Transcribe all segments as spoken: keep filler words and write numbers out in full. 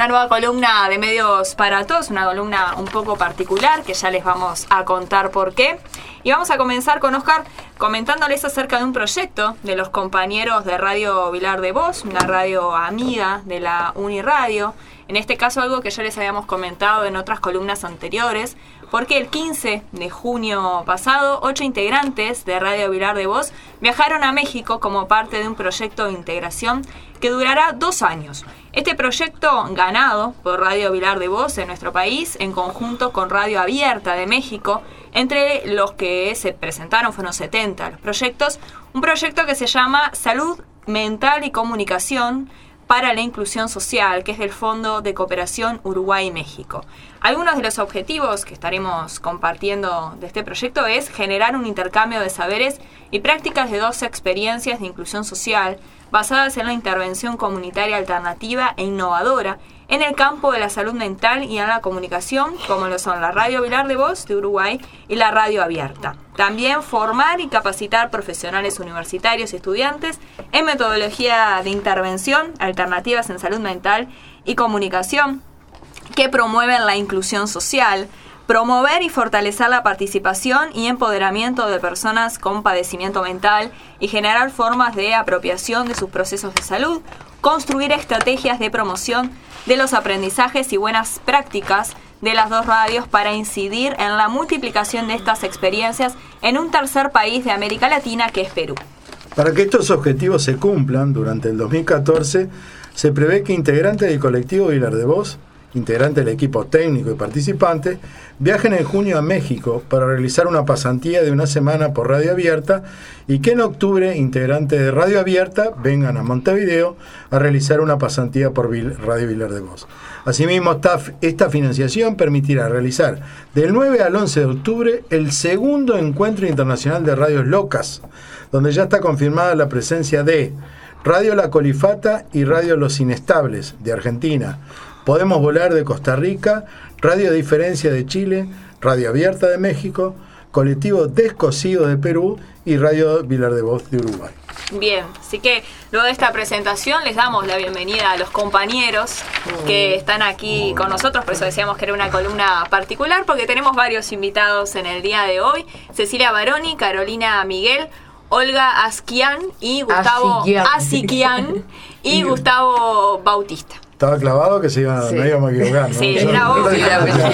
Una nueva columna de Medios para Todos, una columna un poco particular que ya les vamos a contar por qué. Y vamos a comenzar con Oscar comentándoles acerca de un proyecto de los compañeros de Radio Vilar de Vos, una radio amiga de la Uniradio. En este caso algo que ya les habíamos comentado en otras columnas anteriores, porque el quince de junio pasado, ocho integrantes de Radio Vilar de Vos viajaron a México como parte de un proyecto de integración que durará dos años. Este proyecto, ganado por Radio Vilar de Vos en nuestro país, en conjunto con Radio Abierta de México, entre los que se presentaron fueron setenta los proyectos, un proyecto que se llama Salud Mental y Comunicación para la Inclusión Social, que es del Fondo de Cooperación Uruguay-México. Algunos de los objetivos que estaremos compartiendo de este proyecto es generar un intercambio de saberes y prácticas de dos experiencias de inclusión social basadas en la intervención comunitaria alternativa e innovadora en el campo de la salud mental y en la comunicación, como lo son la Radio Vilar de Vos de Uruguay y la Radio Abierta. También formar y capacitar profesionales universitarios y estudiantes en metodología de intervención, alternativas en salud mental y comunicación, que promueven la inclusión social, promover y fortalecer la participación y empoderamiento de personas con padecimiento mental y generar formas de apropiación de sus procesos de salud, construir estrategias de promoción de los aprendizajes y buenas prácticas de las dos radios para incidir en la multiplicación de estas experiencias en un tercer país de América Latina, que es Perú. Para que estos objetivos se cumplan, durante el dos mil catorce se prevé que integrantes del colectivo Vilar de Vos, integrantes del equipo técnico y participantes, viajen en junio a México para realizar una pasantía de una semana por Radio Abierta y que en octubre integrantes de Radio Abierta vengan a Montevideo a realizar una pasantía por Radio Vilar de Vos. Asimismo, esta, esta financiación permitirá realizar del nueve al once de octubre el segundo encuentro internacional de radios locas, donde ya está confirmada la presencia de Radio La Colifata y Radio Los Inestables de Argentina, Podemos Volar de Costa Rica, Radio Diferencia de Chile, Radio Abierta de México, Colectivo Descosido de Perú y Radio Vilar de Vos de Uruguay. Bien, así que luego de esta presentación les damos la bienvenida a los compañeros que están aquí con nosotros, por eso decíamos que era una columna particular, porque tenemos varios invitados en el día de hoy: Cecilia Baroni, Carolina Miguel, Olga Asquian y Gustavo Asiquian y Gustavo Bautista. Estaba clavado que se iba, sí. No íbamos a equivocar, ¿no? Sí, era obvio.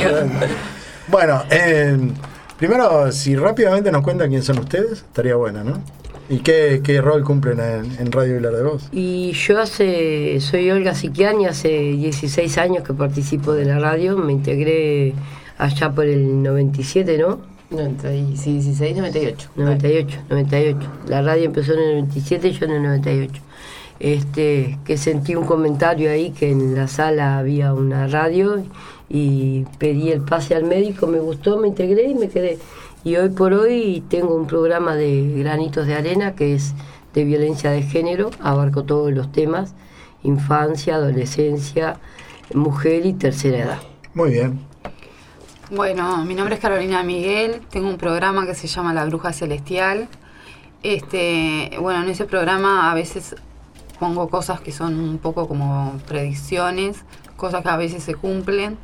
Bueno, eh, primero, si rápidamente nos cuentan quién son ustedes, estaría bueno, ¿no? ¿Y qué, qué rol cumplen en, en Radio Vilar de Vos? Y yo hace, soy Olga Siquiani, hace dieciséis años que participo de la radio, me integré allá por el noventa y siete, ¿no? noventa, sí, dieciséis, noventa y ocho. noventa y ocho, noventa y ocho. La radio empezó en el noventa y siete y yo en el noventa y ocho. Este, que sentí un comentario ahí que en la sala había una radio y pedí el pase al médico, me gustó, me integré y me quedé. Y hoy por hoy tengo un programa de Granitos de Arena que es de violencia de género, abarco todos los temas: infancia, adolescencia, mujer y tercera edad. Muy bien. Bueno, mi nombre es Carolina Miguel, tengo un programa que se llama La Bruja Celestial. Este, bueno, en ese programa a veces pongo cosas que son un poco como predicciones, cosas que a veces se cumplen.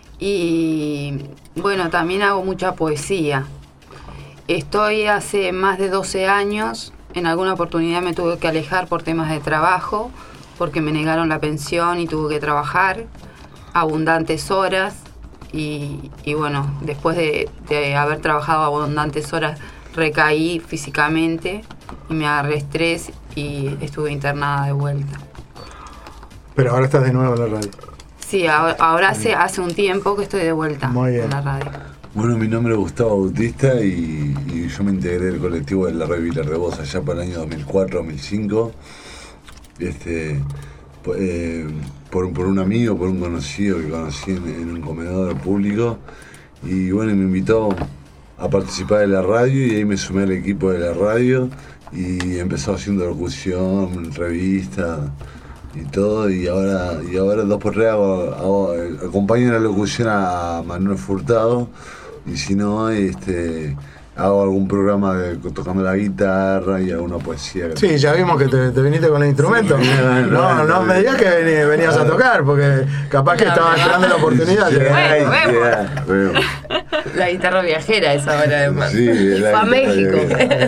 Y bueno, también hago mucha poesía. Estoy hace más de doce años, en alguna oportunidad me tuve que alejar por temas de trabajo, porque me negaron la pensión y tuve que trabajar abundantes horas. Y, y bueno, después de, de haber trabajado abundantes horas, recaí físicamente y me agarré estrés y estuve internada de vuelta. Pero ahora estás de nuevo en la radio. Sí, ahora, ahora hace, hace un tiempo que estoy de vuelta en la radio. Bueno, mi nombre es Gustavo Bautista y, y yo me integré al colectivo de la Radio Vilar de Vos allá para el año dos mil cuatro, dos mil cinco. Este, eh, por, por un amigo, por un conocido que conocí en, en un comedor público. Y bueno, me invitó a participar de la radio y ahí me sumé al equipo de la radio y empezó haciendo locución, revista y todo, y ahora y ahora dos por tres hago, hago, acompaño en la locución a Manuel Furtado, y si no, este hago algún programa de, tocando la guitarra y alguna poesía. Sí, ya vimos que te, te viniste con el instrumento. Sí, no, no me digas que vení, venías a tocar, porque capaz que no, estabas no. esperando la oportunidad. Yeah, bueno, yeah, bueno. La guitarra viajera es ahora además. Sí, a México.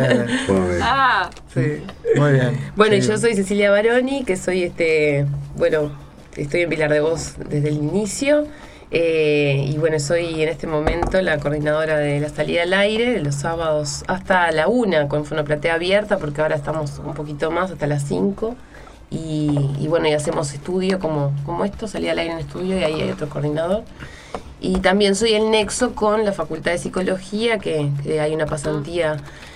Ah, sí. Muy bien. Bueno, sí. y yo soy Cecilia Baroni, que soy este, bueno, estoy en Vilar de Vos desde el inicio. Eh, y bueno, soy en este momento la coordinadora de la salida al aire de los sábados hasta la una con Fonoplatea abierta, porque ahora estamos un poquito más hasta las cinco y, y bueno, y hacemos estudio como, como esto, salida al aire en estudio, y ahí hay otro coordinador. Y también soy el nexo con la Facultad de Psicología, que, que hay una pasantía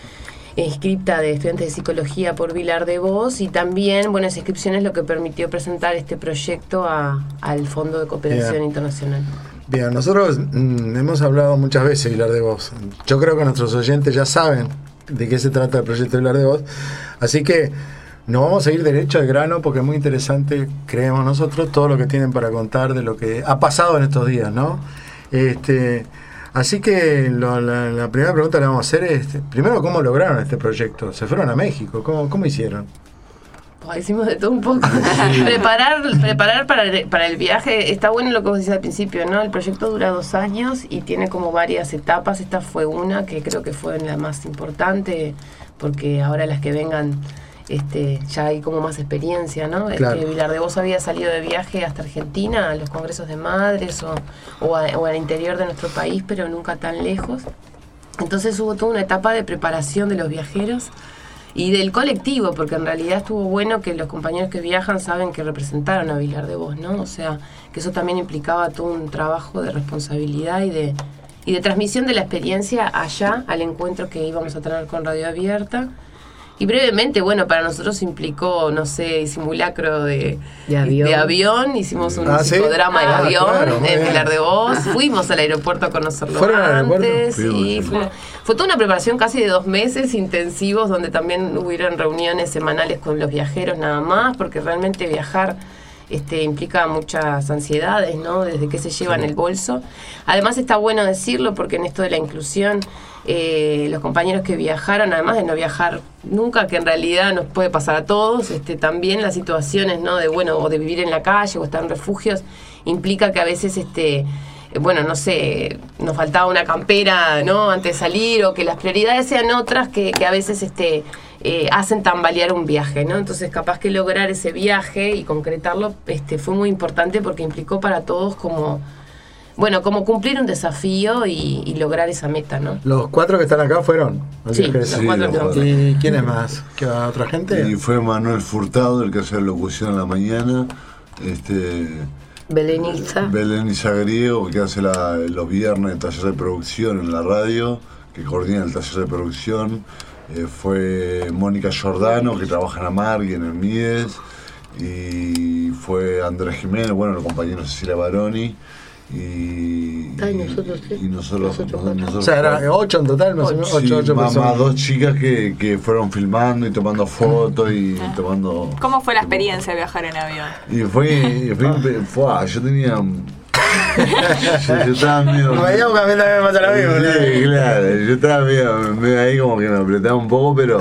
inscripta de estudiantes de psicología por Vilar de Vos, y también, bueno, esa inscripción es lo que permitió presentar este proyecto a, al Fondo de Cooperación Bien. Internacional. Bien, nosotros mmm, hemos hablado muchas veces de Vilar de Vos. Yo creo que nuestros oyentes ya saben de qué se trata el proyecto de Vilar de Vos, así que nos vamos a ir derecho al grano porque es muy interesante, creemos nosotros, todo lo que tienen para contar de lo que ha pasado en estos días, ¿no? Este... Así que lo, la, la primera pregunta que le vamos a hacer es, primero, ¿cómo lograron este proyecto? ¿Se fueron a México? ¿Cómo, cómo hicieron? Oh, hicimos de todo un poco. Sí. preparar preparar para el, para el viaje, está bueno lo que vos decís al principio, ¿no? El proyecto dura dos años y tiene como varias etapas. Esta fue una que creo que fue la más importante, porque ahora las que vengan... Este, ya hay como más experiencia, ¿no? Claro. Este, Vilar de Vos había salido de viaje hasta Argentina, a los congresos de madres o, o, a, o al interior de nuestro país, pero nunca tan lejos. Entonces hubo toda una etapa de preparación de los viajeros y del colectivo, porque en realidad estuvo bueno que los compañeros que viajan saben que representaron a Vilar de Vos, ¿no? O sea, que eso también implicaba todo un trabajo de responsabilidad y de, y de transmisión de la experiencia allá, al encuentro que íbamos a tener con Radio Abierta. Y brevemente, bueno, para nosotros implicó, no sé, simulacro de, de, avión. de avión. Hicimos un ah, psicodrama ¿sí? del ah, avión claro, en Vilar de Vos. Fuimos al aeropuerto a conocerlo ¿Fueron al antes. aeropuerto? Y fue, fue toda una preparación casi de dos meses intensivos, donde también hubieron reuniones semanales con los viajeros nada más, porque realmente viajar... Este, implica muchas ansiedades, ¿no? Desde que se lleva en el bolso. Además está bueno decirlo porque en esto de la inclusión, eh, los compañeros que viajaron, además de no viajar nunca, que en realidad nos puede pasar a todos, este, también las situaciones, ¿no? De bueno, o de vivir en la calle o estar en refugios, implica que a veces este bueno, no sé, nos faltaba una campera, ¿no? Antes de salir, o que las prioridades sean otras que, que a veces este eh, hacen tambalear un viaje, ¿no? Entonces, capaz que lograr ese viaje y concretarlo este fue muy importante porque implicó para todos como, bueno, como cumplir un desafío y, y lograr esa meta, ¿no? Los cuatro que están acá fueron. Sí, los sí, cuatro los que cuatro. ¿Y quién es más? ¿Qué otra gente? Y fue Manuel Furtado, el que hace la locución en la mañana. Este... Belén Iza. Belén Iza Griego, que hace la, los viernes el taller de producción en la radio, que coordina el taller de producción. Eh, fue Mónica Giordano, que trabaja en Amar y en el Mides. Y fue Andrés Jiménez, bueno, el compañero Cecilia Baroni. Y, Ay, nosotros, sí. y nosotros, Nosotros nosotros, nosotros O sea, eran ocho en total, más o menos. Ocho, sí, ocho más, personas. más dos chicas que, que fueron filmando y tomando fotos y Ah. tomando... ¿Cómo fue la experiencia de viajar en avión? Y fue, fue, fue yo tenía... yo, yo estaba medio... Me veíamos que a mí también me pasa lo mismo, ¿no? Sí, claro, yo estaba medio, medio ahí como que me apretaba un poco, pero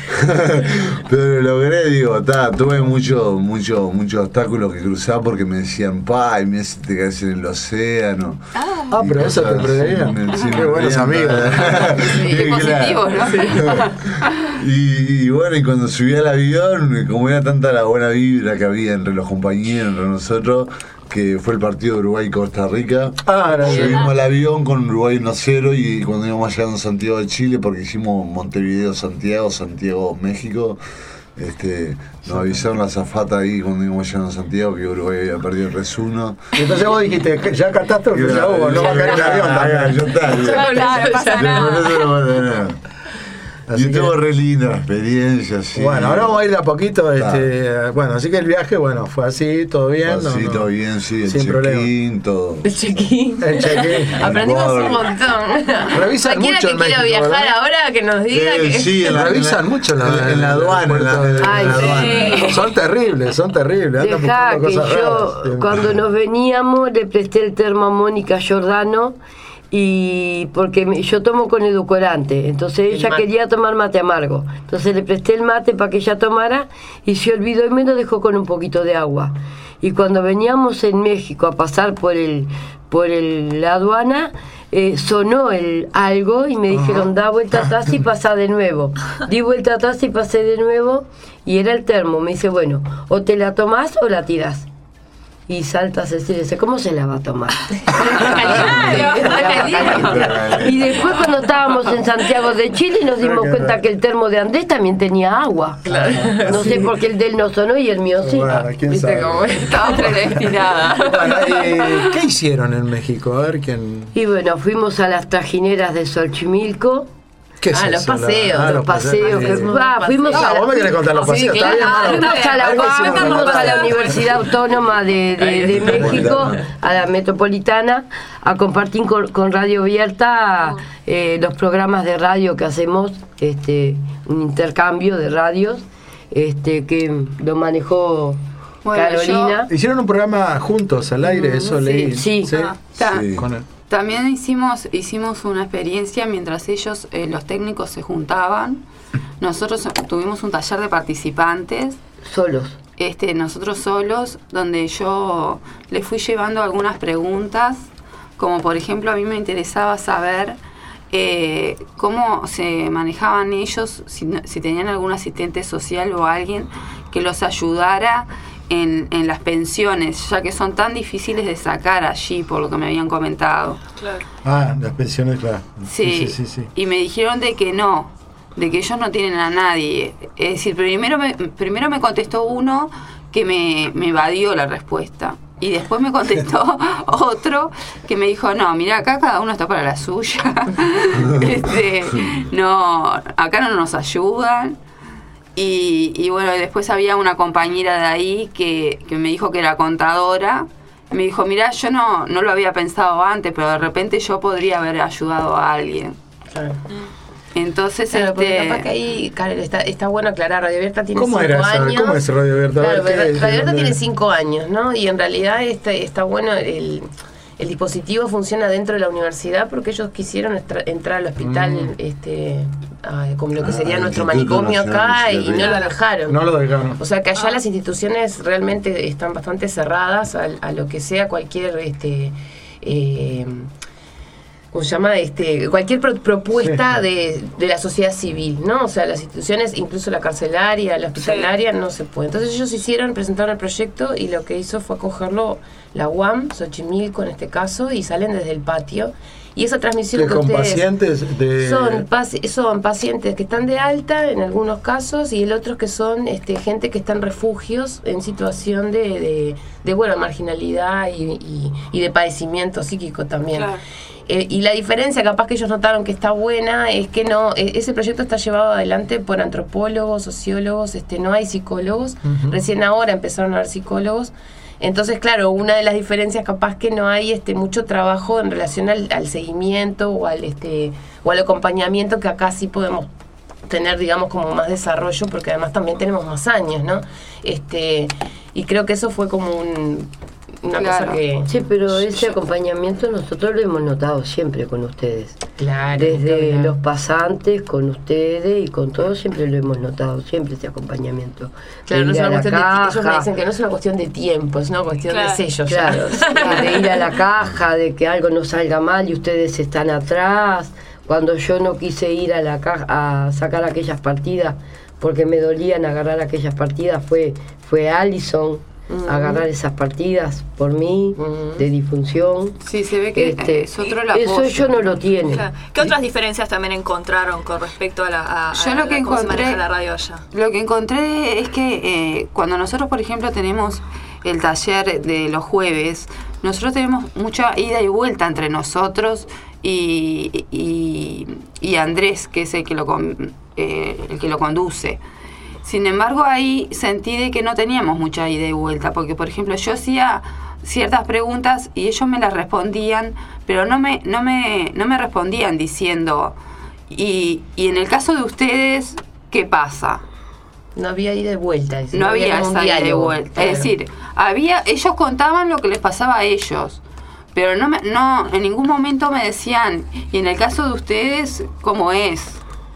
pero lo logré, digo, ta, tuve mucho, mucho, muchos obstáculos que cruzar porque me decían, pa, y me te caes en el océano. Ah, pero eso te preveía. Sí, Qué buenos amigos. Sí, qué positivo, ¿no? Y, y bueno, y cuando subí al avión, como era tanta la buena vibra que había entre los compañeros, entre nosotros, que fue el partido de Uruguay y Costa Rica. Ah, era bien. Subimos al avión con Uruguay uno cero y cuando íbamos llegando a Santiago de Chile, porque hicimos Montevideo, Santiago, Santiago, México, este, nos avisaron la azafata ahí cuando íbamos llegando a Santiago que Uruguay había perdido el tres uno. Y entonces vos dijiste, ya catástrofe ya hubo, no va a caer el avión también. Yo estaba, Claro, no pasa nada. Así y que- estuvo re linda la experiencia, sí. Bueno, ahora vamos a ir de a poquito. Claro. Este, bueno, así que el viaje, bueno, fue así, todo bien. Así, ¿no? todo bien, sí, el Sin problema. check-in, todo. El check-in. El check-in. Aprendimos Borde. un montón. Revisan Cualquiera mucho que en quiera México, viajar ¿verdad? ahora que nos diga Eh, que sí, en la, Revisan en la- mucho en la- en, en la aduana. En la, en la Ay, aduana. sí. Son terribles, son terribles. Andan Dejá buscando que cosas yo, raras. cuando nos veníamos, le presté el termo a Mónica Giordano y porque me, yo tomo con edulcorante, entonces ella quería tomar mate amargo, entonces le presté el mate para que ella tomara y se olvidó y me lo dejó con un poquito de agua. Y cuando veníamos en México a pasar por el por el, la aduana, eh, sonó el algo y me dijeron, da vuelta atrás y pasá de nuevo. Di vuelta atrás y pasé de nuevo y era el termo. Me dice, bueno, o te la tomás o la tirás. Y salta Cecilia y dice, ¿cómo se la va a tomar? Y después cuando estábamos en Santiago de Chile nos dimos cuenta que el termo de Andrés también tenía agua. Claro. No sé por qué el de él no sonó y el mío sí. Bueno, ¿quién ¿Viste sabe? cómo estaba predestinada? Bueno, eh, ¿qué hicieron en México? A ver quién... Y bueno, fuimos a las trajineras de Xochimilco. ¿Qué es Ah, los eso? paseos, La- ah, Los paseos, que, paseos. ah, fuimos Ah, a la, vos me querés contar los Sí, paseos. Está bien, claro. bueno. fuimos a la A ver, U A M, cuéntanos fuimos los a la paseos. Universidad Autónoma de, de, de México, a la Metropolitana, a compartir con, con Radio Abierta eh, los programas de radio que hacemos, este, un intercambio de radios, este, que lo manejó Bueno, Carolina. Hicieron un programa juntos al aire, eso sí, leí. sí. Ah, ta- Sí. Con él. También hicimos, hicimos una experiencia mientras ellos, eh, los técnicos, se juntaban. Nosotros tuvimos un taller de participantes, Solos. este, nosotros solos, donde yo les fui llevando algunas preguntas, como por ejemplo a mí me interesaba saber eh, cómo se manejaban ellos, si, no- si tenían algún asistente social o alguien que los ayudara en, en las pensiones, ya que son tan difíciles de sacar allí, por lo que me habían comentado. Claro. Ah, las pensiones, claro. Sí, sí, sí, sí. y me dijeron de que no, de que ellos no tienen a nadie. Es decir, primero me, primero me contestó uno que me, me evadió la respuesta. Y después me contestó otro que me dijo, no, mira, acá cada uno está para la suya. este, no, acá no nos ayudan. Y, y bueno, después había una compañera de ahí que, que me dijo que era contadora. Me dijo, mira, yo no, no lo había pensado antes, pero de repente yo podría haber ayudado a alguien. Claro. Entonces, Claro, porque este, capaz que ahí, Karen, está, está bueno aclarar, Radio Abierta tiene ¿Cómo cinco era eso? años. ¿Cómo es Radio Abierta? A ver, Claro, ¿qué Radio es? Radio Abierta ¿Dónde? tiene cinco años, ¿no? Y en realidad este, está bueno, el, el dispositivo funciona dentro de la universidad porque ellos quisieron estra- entrar al hospital, Mm. este, a- como lo que Ah, sería el nuestro Instituto manicomio Nacional acá de y no Psiquiatría. lo dejaron. No lo dejaron. O sea que allá las instituciones realmente están bastante cerradas a, a lo que sea cualquier este eh, ¿cómo se llama? Este, cualquier pro- propuesta Sí. de, de la sociedad civil, ¿no? O sea, las instituciones, incluso la carcelaria, la hospitalaria, no se puede. Entonces ellos hicieron, presentaron el proyecto y lo que hizo fue acogerlo la U A M, Xochimilco en este caso, y salen desde el patio. Y esa transmisión Que que con ustedes... pacientes de... Son, paci- son pacientes que están de alta en algunos casos y el otro que son este, gente que está en refugios en situación de, de, de, bueno, marginalidad y, y, y de padecimiento psíquico también. Claro. Eh, y la diferencia, capaz que ellos notaron que está buena, es que no, eh, ese proyecto está llevado adelante por antropólogos, sociólogos, este, no hay psicólogos. Ujú. Recién ahora empezaron a haber psicólogos. Entonces, claro, una de las diferencias capaz que no hay este mucho trabajo en relación al, al seguimiento o al este o al acompañamiento, que acá sí podemos tener, digamos, como más desarrollo, porque además también tenemos más años, ¿no? Este, y creo que eso fue como un, una Claro. cosa que... Sí, pero ese acompañamiento nosotros lo hemos notado siempre con ustedes. Claro. Desde claro. los pasantes, con ustedes y con todos siempre lo hemos notado, siempre ese acompañamiento. Claro, De no es ir a una la cuestión de, ellos me caja, dicen que no es una cuestión de tiempo, es una cuestión Claro. de sello. claro, ya. de ir a la caja, de que algo no salga mal y ustedes están atrás. Cuando yo no quise ir a la caja a sacar aquellas partidas porque me dolían agarrar aquellas partidas, fue fue Alison Mm. a agarrar esas partidas por mí Mm. de disfunción. sí, se ve que Este, es otro el eso apoyo. yo no lo tiene. Claro. ¿Qué otras diferencias también encontraron con respecto a la a, a Yo lo que la- cómo se encontré- maneja la radio allá? Lo que encontré es que eh, cuando nosotros, por ejemplo, tenemos el taller de los jueves, nosotros tenemos mucha ida y vuelta entre nosotros y, y, y Andrés, que es el que lo con- eh, el que lo conduce. Sin embargo, ahí sentí de que no teníamos mucha ida y vuelta, porque, por ejemplo, yo hacía ciertas preguntas y ellos me las respondían, pero no me, no me, no me respondían diciendo, y, y en el caso de ustedes, ¿qué pasa? No había ida y vuelta. es decir, No había como un esa ida y diálogo. vuelta. Claro. Es decir, había, ellos contaban lo que les pasaba a ellos, pero no, me, no en ningún momento me decían, y en el caso de ustedes, ¿cómo es?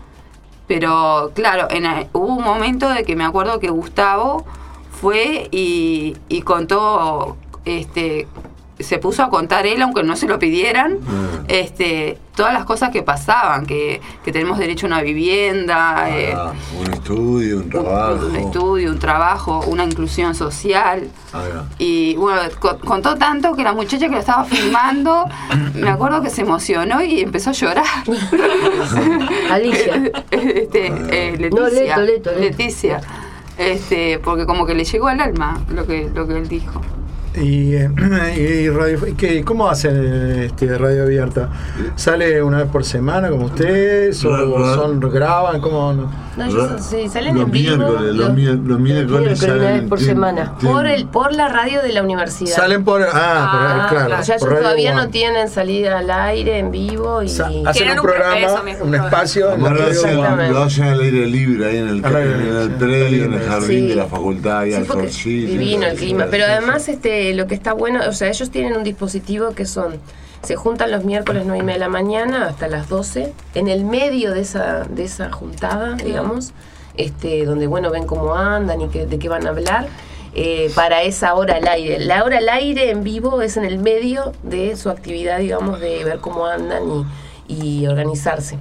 Pero claro, en, hubo un momento de que me acuerdo que Gustavo fue y, y contó, este, se puso a contar él, aunque no se lo pidieran, mm. este, todas las cosas que pasaban, que, que tenemos derecho a una vivienda, ah, eh, un estudio, un trabajo. Un, un estudio, un trabajo, una inclusión social. Ah, y bueno, contó tanto que la muchacha que lo estaba filmando, me acuerdo que se emocionó y empezó a llorar. Alicia. este, eh, Leticia. No, Leto, Leto, Leto. Leticia. Este, porque como que le llegó al alma lo que, lo que él dijo. Y, eh, y radio, ¿qué, ¿cómo hacen este, Radio Abierta? ¿Sale una vez por semana como ustedes? ¿O no, son, graban? ¿Cómo? No, no yo, sí, salen los en vivo. Miércoles, los, los, los miércoles salen una vez por tienen, semana. Tienen, Por, el, por la radio de la universidad. Salen por... Ah, Ah, por, claro. O sea, ellos por todavía Radio no tienen salida al aire en vivo y... Sa- hacen Tienen un un pro- programa, eso mismo, un un espacio... en la Ahora radio hacen- como- lo hacen al aire libre, ahí en el, Al aire en libre, el sí. predio, en el jardín Sí. de la facultad, ahí Sí, al porque solcito. divino el Sí, clima, sí, pero sí, además sí. este lo que está bueno, o sea, ellos tienen un dispositivo que son, se juntan los miércoles nueve y media de la mañana hasta las doce, en el medio de esa de esa juntada, digamos, este donde bueno ven cómo andan y que, de qué van a hablar, eh, para esa hora al aire. La hora al aire en vivo es en el medio de su actividad, digamos, de ver cómo andan y, y organizarse.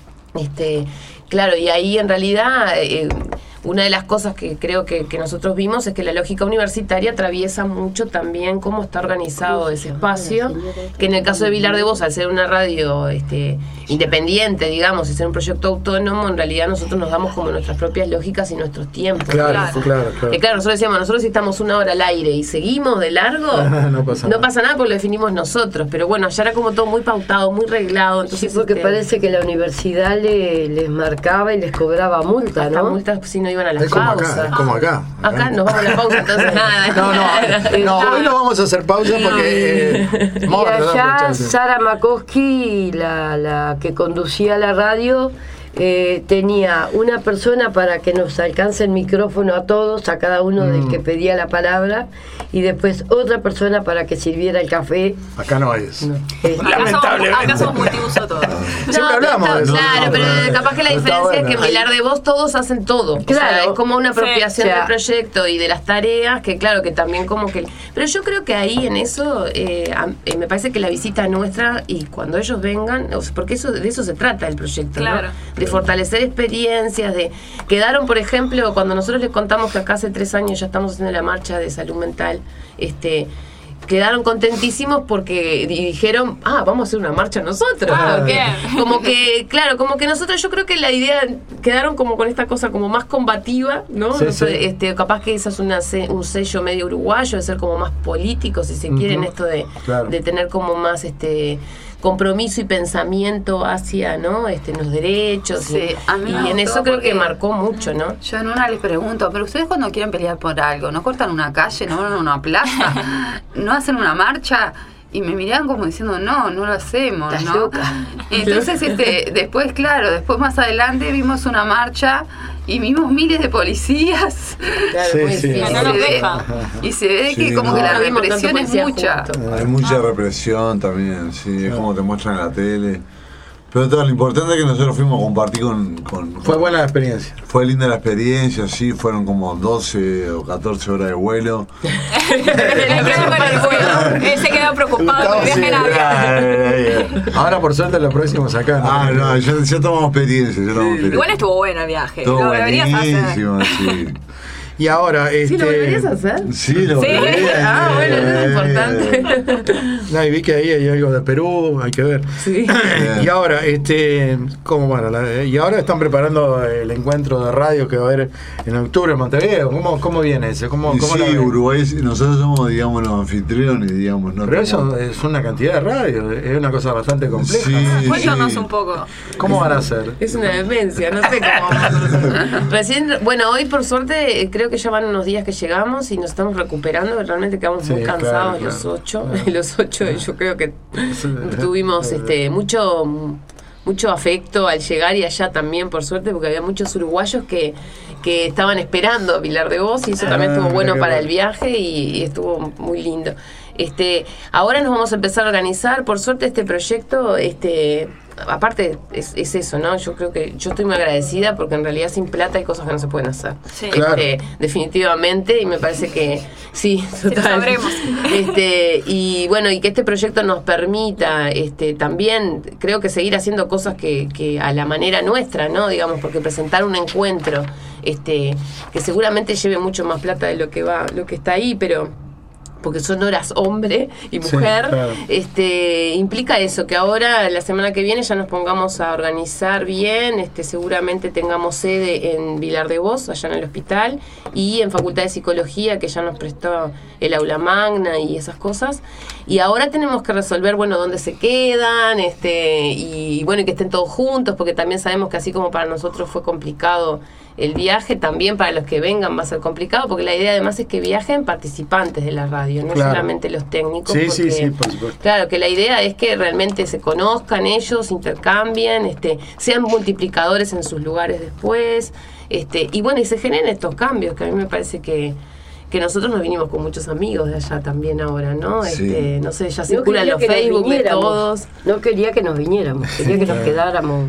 Este, claro, y ahí en realidad eh, una de las cosas que creo que, que nosotros vimos es que la lógica universitaria atraviesa mucho también cómo está organizado ese espacio, que en el caso de Vilar de Voz, al ser una radio este, independiente, digamos, y ser un proyecto autónomo, en realidad nosotros nos damos como nuestras propias lógicas y nuestros tiempos. Claro, Claro. claro, claro. Que claro, nosotros decíamos, nosotros si estamos una hora al aire y seguimos de largo, No pasa no nada. pasa nada porque lo definimos nosotros, pero bueno, allá era como todo muy pautado, muy reglado, Sí, entonces porque este, parece que la universidad le, les marcaba y les cobraba multa, hasta ¿no? multas si no iban a las Es como pausas. acá, es como acá. Acá nos vamos a la pausa, entonces nada. No, no, no, hoy no vamos a hacer pausa porque... eh, Y vamos a tratar de allá aprovechar. Sara Makoski, la, la que conducía la radio, eh, tenía una persona para que nos alcance el micrófono a todos, a cada uno del que pedía la palabra, y después otra persona para que sirviera el café. Acá no hay eso. Eh, Acá somos, acá somos multiuso todos. Siempre hablamos pero de está- eso. Claro, No, pero no, no. capaz que la Está diferencia es que en bueno. Vilar de Voz todos hacen todo. O sea, Claro. es como una apropiación Sí, o sea, del proyecto y de las tareas, que claro, que también como que... Pero yo creo que ahí en eso, eh, a- eh, me parece que la visita nuestra y cuando ellos vengan, o sea, porque eso de eso se trata el proyecto, ¿no? Claro. De fortalecer experiencias, de... Quedaron, por ejemplo, cuando nosotros les contamos que acá hace tres años ya estamos haciendo la marcha de salud mental, este... quedaron contentísimos porque di- dijeron, ah, vamos a hacer una marcha nosotros. Ah, Porque bien. como que, claro, como que nosotros, yo creo que la idea, quedaron como con esta cosa como más combativa, ¿no? Sí, No sé, sí. este, capaz que esa es una se- un sello medio uruguayo, de ser como más político, si se quiere, en Ujú, esto de, claro. de tener como más este compromiso y pensamiento hacia, ¿no? Este, los derechos. Sí, y a mí y me en gustó eso creo que porque- marcó mucho, ¿no? Yo en una les pregunto, pero ustedes cuando quieren pelear por algo, ¿no cortan una calle, no van a una plaza, no hacen una marcha? Y me miraban como diciendo, no, no lo hacemos, Estás ¿no? loca. Entonces, este, después, claro, después más adelante vimos una marcha y vimos miles de policías. Claro, Sí, muy sí. difícil. No Y nos se ve- deja. Y se ve Sí, que como no. que la No vimos tanto represión es policía mucha. junto. Hay mucha represión también, sí, es como te muestran en la tele. Pero todo, lo importante es que nosotros fuimos a compartir con... con Fue buena la experiencia. Fue linda la experiencia, sí, fueron como doce o catorce horas de vuelo. Le quedó con el vuelo. Él se quedó preocupado con el viaje en avión. Ahora por suerte lo próximo es acá. Ah, no, ya, ya tomamos experiencia, ya tomamos experiencia. Igual estuvo bueno el viaje. Todo Lo deberías hacer. buenísimo, sí. Y ahora, este... ¿Sí lo deberías hacer? Sí, lo Sí. volvería, Ah, bueno, eso es eh, importante. No, y vi que ahí hay algo de Perú, hay que ver. Sí. Y ahora, este, ¿cómo bueno, la- y ahora están preparando el encuentro de radio que va a haber en octubre en Montevideo. ¿Cómo, cómo viene ese? ¿Cómo, Y cómo la sí, ven? Uruguay, nosotros somos, digamos, los anfitriones, digamos. ¿no? Pero eso Como- es una cantidad de radio, es una cosa bastante compleja. Sí, Cuéntanos sí. un poco. ¿Cómo van a hacer? Es una demencia, no sé cómo vamos a hacer. Recién, bueno, hoy por suerte eh, creo que ya van unos días que llegamos y nos estamos recuperando, realmente quedamos Sí, muy claro, cansados claro, los ocho, claro. los ocho yo creo que tuvimos este mucho mucho afecto al llegar y allá también por suerte porque había muchos uruguayos que que estaban esperando a Vilar de Voz y eso también Ah, estuvo mira bueno qué para bueno. el viaje y, y estuvo muy lindo. Este, ahora nos vamos a empezar a organizar. Por suerte este proyecto, este, aparte es, es eso, ¿no? Yo creo que yo estoy muy agradecida porque en realidad sin plata hay cosas que no se pueden hacer. Sí. Este, Claro. definitivamente, y me parece que sí, total. lo sabremos. Este, y bueno, y que este proyecto nos permita este, también, creo que seguir haciendo cosas que, que a la manera nuestra, ¿no? Digamos, porque presentar un encuentro este, que seguramente lleve mucho más plata de lo que va, lo que está ahí, pero porque son horas hombre y Sí, mujer, claro. este, implica eso, que ahora la semana que viene ya nos pongamos a organizar bien, este, seguramente tengamos sede en Vilar de Voz, allá en el hospital, y en Facultad de Psicología, que ya nos prestó el aula magna y esas cosas, y ahora tenemos que resolver, bueno, dónde se quedan, este, y bueno, y que estén todos juntos, porque también sabemos que así como para nosotros fue complicado el viaje, también para los que vengan va a ser complicado, porque la idea además es que viajen participantes de la radio, no Claro. solamente los técnicos. Sí, porque, sí, sí, por supuesto. Claro, que la idea es que realmente se conozcan ellos, intercambien, este, sean multiplicadores en sus lugares después, este, y bueno, y se generen estos cambios, que a mí me parece que que nosotros nos vinimos con muchos amigos de allá también ahora, ¿no? Sí. Este, no sé, ya No circulan quería los que nos Facebook de viniéramos. todos. No quería que nos viniéramos, quería que nos quedáramos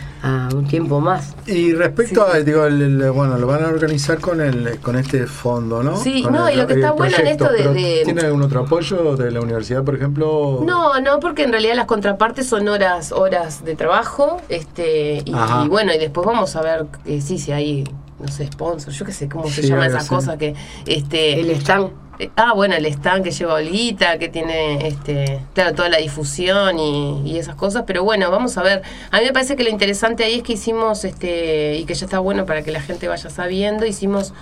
a un tiempo más. Y respecto a, digo, el, el- bueno, lo van a organizar con el con este fondo, ¿no? Sí, Con no, el- y lo que el está bueno en proyecto. esto de- Pero de- ¿tiene algún otro apoyo de la universidad, por ejemplo? No, no, porque en realidad las contrapartes son horas horas de trabajo, este y, Ajá. y bueno, y después vamos a ver eh, sí, si hay, no sé, sponsor, yo qué sé cómo se Sí, llama algo esa así. cosa que este El stand. eh, ah, bueno, el stand que lleva Olguita, que tiene este claro, toda la difusión y, y esas cosas, pero bueno, vamos a ver. A mí me parece que lo interesante ahí es que hicimos este y que ya está bueno para que la gente vaya sabiendo, hicimos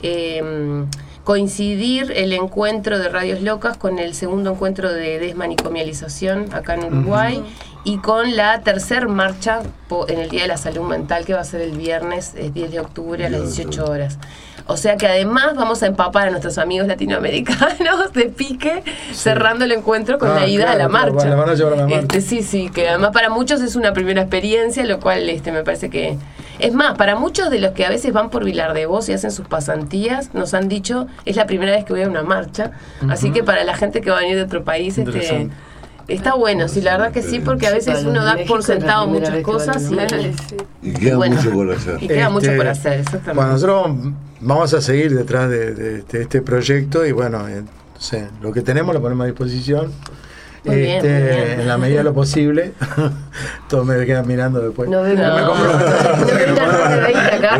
eh, coincidir el encuentro de Radios Locas con el segundo encuentro de desmanicomialización acá en Uruguay y con la tercer marcha po- en el Día de la Salud Mental, que va a ser el viernes eh, diez de octubre a las dieciocho horas. O sea que además vamos a empapar a nuestros amigos latinoamericanos de pique, cerrando el encuentro con Ah, la ida claro, a la claro, marcha. la van a llevar a la marcha. Este, sí, sí, que además para muchos es una primera experiencia, lo cual este me parece que... Es más, para muchos de los que a veces van por Vilar de Voz y hacen sus pasantías, nos han dicho, es la primera vez que voy a una marcha, así que para la gente que va a venir de otro país, este... Interesante. Está bueno, sí, la verdad que sí, porque a veces Para los uno de da México por es la sentado primera muchas vez que van a cosas una y, marcha. Y queda Bueno. mucho por hacer. y queda Este, mucho por hacer, exactamente. Bueno, nosotros vamos a seguir detrás de, de- de este proyecto y bueno, eh, no sé, lo que tenemos lo ponemos a disposición. Muy bien, Este, muy bien. En la medida de lo posible. Todos me quedan mirando después. No venga, No. no, venga, no venga acá.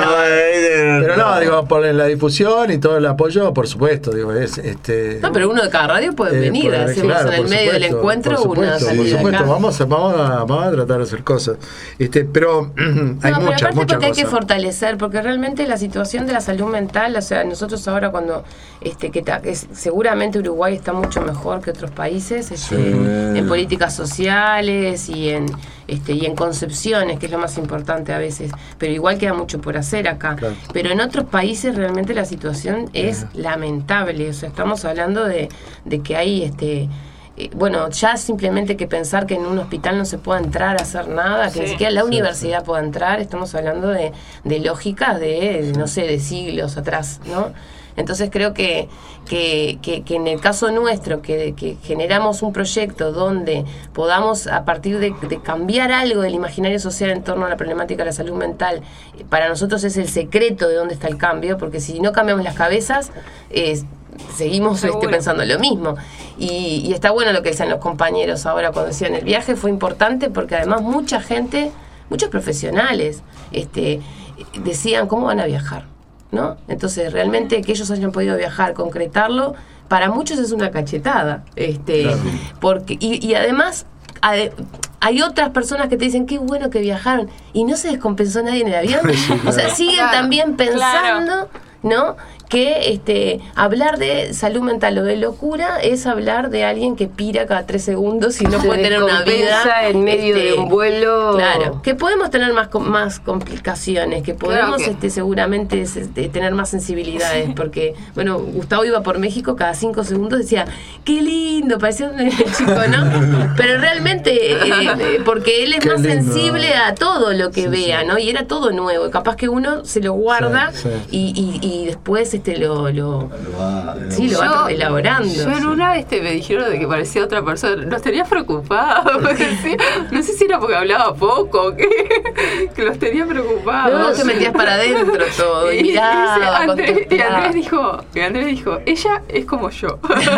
Pero no, digo, por la difusión y todo el apoyo, por supuesto, digo, es este. No, pero uno de cada radio puede eh, venir, por- hacemos claro, en el por medio del supuesto, encuentro por una supuesto, salida por supuesto, acá. vamos a, vamos a, vamos a tratar de hacer cosas. Este, pero hay No, pero muchas, aparte muchas porque hay que cosas. fortalecer, porque realmente la situación de la salud mental, o sea, nosotros ahora cuando, este, que, ta- que es- seguramente Uruguay está mucho mejor que otros países, este, Sí. en políticas sociales y en, este, y en concepciones, que es lo más importante a veces, pero igual queda mucho por hacer acá. Claro. Pero en otros países realmente la situación es lamentable, o sea, estamos hablando de, de que hay, este, eh, bueno, ya simplemente que pensar que en un hospital no se pueda entrar a hacer nada, que Sí. ni siquiera la Sí, universidad pueda entrar, estamos hablando de, de lógicas de, no sé, de siglos atrás, ¿no? Entonces creo que, que, que, que en el caso nuestro, que, que generamos un proyecto donde podamos, a partir de, de cambiar algo del imaginario social en torno a la problemática de la salud mental, eh, para nosotros es el secreto de dónde está el cambio, porque si no cambiamos las cabezas, eh, seguimos este, Seguro. pensando lo mismo. Y, y está bueno lo que decían los compañeros ahora cuando decían el viaje fue importante porque además mucha gente, muchos profesionales, este, decían cómo van a viajar, ¿no? Entonces realmente que ellos hayan podido viajar, concretarlo, para muchos es una cachetada, este, Claro. porque y, y además ade- hay otras personas que te dicen qué bueno que viajaron y no se descompensó nadie en el avión, o sea, siguen Claro. también pensando, ¿no? Que este hablar de salud mental o de locura es hablar de alguien que pira cada tres segundos y no Se puede tener una vida descompensa en medio este, de un vuelo. Claro, que podemos tener más com- más complicaciones, que podemos Claro que- este seguramente es, este, tener más sensibilidades, porque bueno, Gustavo iba por México cada cinco segundos decía, qué lindo, parecía un chico, ¿no? Pero realmente, eh, porque él es Qué más lindo. sensible a todo lo que Sí, vea, sí. ¿no? Y era todo nuevo, y capaz que uno se lo guarda Sí, sí. Y, y, y después viste, lo, lo, Lo va, lo sí, lo va- va elaborando. Yo en una este, me dijeron de que parecía otra persona. Los tenía preocupados. Sí, no sé si era porque hablaba poco o qué. Que los tenía preocupados. No, te metías para adentro todo y Y miraba, dice Andrés, y contemplaba. Andrés dijo, y Andrés dijo, ella es como yo.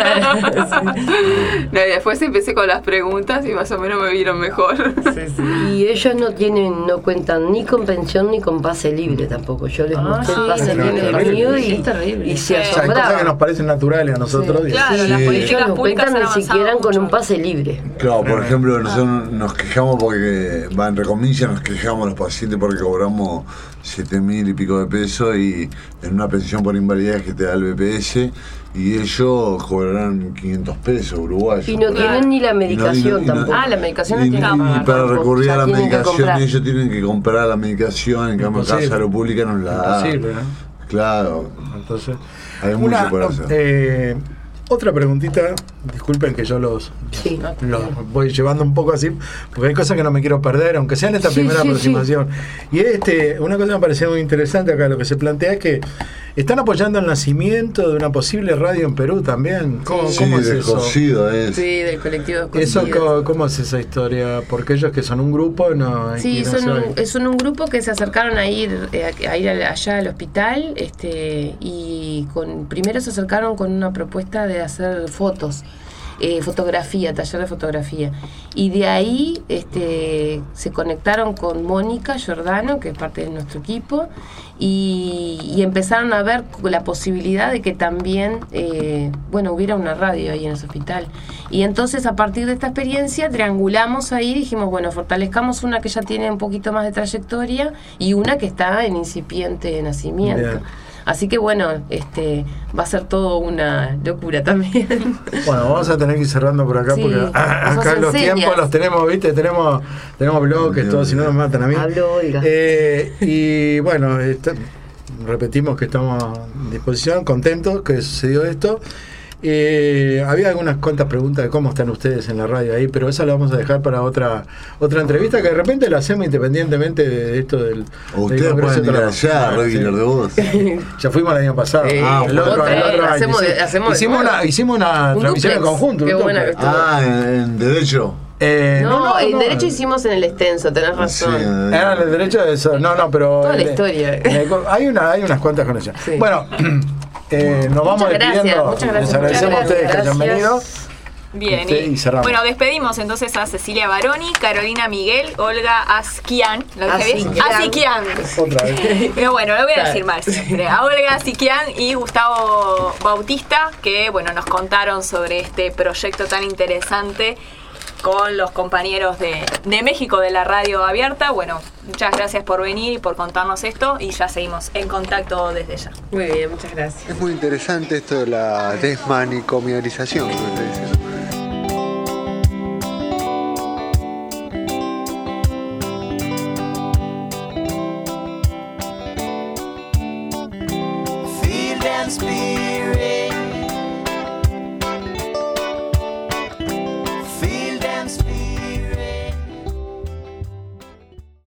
No, y después empecé con las preguntas y más o menos me vieron mejor. Sí, sí. Y ellos no tienen, no cuentan ni con pensión ni con pase libre tampoco. Yo les Ah, mostré sí, el pase no, libre no, mío no, y, es terrible. y se Sí. O sea, hay cosas que nos asombraban. parecen naturales a nosotros. Sí. y- Claro, Sí. las Ellos políticas no públicas cuentan han ni avanzado siquiera con un mucho. pase libre. Claro, por ejemplo, nosotros nos quejamos porque, va, entre comillas, nos quejamos los pacientes porque cobramos siete mil y pico de pesos y en una pensión por invalidez que te da el B P S y ellos cobrarán quinientos pesos uruguayos. Y no Claro. tienen ni la Y no- y medicación no- y no- tampoco. Ah, la medicación la y, tienen que y pagar. para Tampoco, recurrir ya a la tienen que medicación comprar. ellos tienen que comprar la medicación, en cambio acá Imposible. Salud Pública nos la da. Imposible, ¿no? Claro, Entonces, hay mucho una, por hacer. eh, otra preguntita, disculpen que yo los, Sí. los voy llevando un poco así, porque hay cosas que no me quiero perder, aunque sea en esta Sí, primera sí, aproximación. Y este, una cosa que me pareció muy interesante acá, lo que se plantea es que están apoyando el nacimiento de una posible radio en Perú también. ¿Cómo, Sí, cómo es eso? descosido es. Sí, del colectivo de Eso, Escondidas. ¿cómo, cómo es esa historia? Porque ellos que son un grupo, no. Sí, y no son se un, oye. son un grupo que se acercaron a ir, eh, a, a ir al- allá al hospital, este, y con primero se acercaron con una propuesta de hacer fotos, eh, fotografía, taller de fotografía. Y de ahí este, se conectaron con Mónica Giordano, que es parte de nuestro equipo, y, y empezaron a ver la posibilidad de que también, eh, bueno, hubiera una radio ahí en ese hospital. Y entonces, a partir de esta experiencia, triangulamos ahí y dijimos, bueno, fortalezcamos una que ya tiene un poquito más de trayectoria y una que está en incipiente nacimiento. Bien. Así que bueno, este va a ser todo una locura también. Bueno, vamos a tener que ir cerrando por acá Sí, porque ah, nos acá los enseñas. tiempos los tenemos, ¿viste? Tenemos tenemos bloques, todo, si no nos matan a mí. Habló Olga. Eh, y bueno, está- repetimos que estamos a disposición, contentos que sucedió esto. Eh, había algunas cuantas preguntas de cómo están ustedes en la radio ahí, pero esa la vamos a dejar para otra otra entrevista que de repente la hacemos independientemente de esto del. O del ustedes Congreso pueden ir de allá, Trabajo. Regular Sí. de voz. Ya fuimos el año pasado. Eh, Ah, el otro, otra el vez, otro año, hacemos sí. de- hacemos de hicimos, nuevo. una, hicimos una Un transmisión en duplex. conjunto. Qué un buena duplex. que estuvo. Ah, en, en derecho. Eh, no, el no. derecho hicimos en el extenso, tenés razón. Sí, Era el derecho de eso. No, no, pero. Toda la eh, historia. eh, hay, una, hay unas cuantas conexiones. Sí. Bueno, eh, nos vamos Muchas gracias, despidiendo. muchas gracias, Les agradecemos muchas a ustedes que hayan gracias. venido. Bien, Este, y, y cerramos. bueno, despedimos entonces a Cecilia Baroni, Carolina Miguel, Olga Asquian. ¿Lo dije bien? Asquian. Asquian. Otra vez. Pero bueno, lo voy a decir mal siempre. A Olga Asquian y Gustavo Bautista, que bueno, nos contaron sobre este proyecto tan interesante con los compañeros de, de México de la radio abierta. Bueno, muchas gracias por venir y por contarnos esto y ya seguimos en contacto desde ya. Muy bien, muchas gracias. Es muy interesante esto de la desmanicomialización que usted dice, ¿no? Feel and speak.